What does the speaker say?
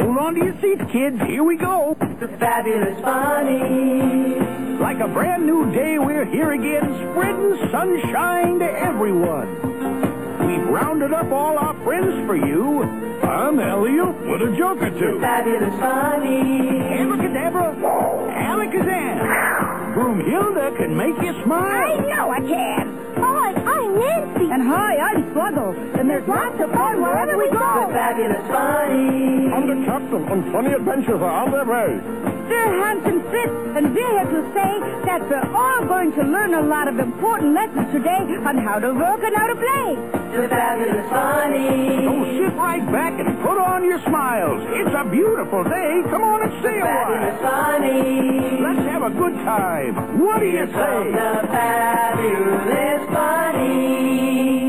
Hold on to your seats, kids. Here we go. The Fabulous Funny. Like a brand new day, we're here again, spreading sunshine to everyone. We've rounded up all our friends for you. I'm Elliot with a joke or two. Fabulous Funny. Abracadabra, Alakazam. Broomhilda can make you smile. I know I can. Hi, I'm Nancy. And hi, I'm Sluggo. And there's lots of fun wherever we go. The Fabulous Funny. I'm the captain, and funny adventures are on their way. Sir Hanson Fitz, and we're here to say that we're all going to learn a lot of important lessons today on how to work and how to play. The Fabulous Funny. So sit right back and put on your smiles. It's a beautiful day. Come on and say a Fabulous while. Funny. Let's have a good time. What do you say? The Fabulous Funny.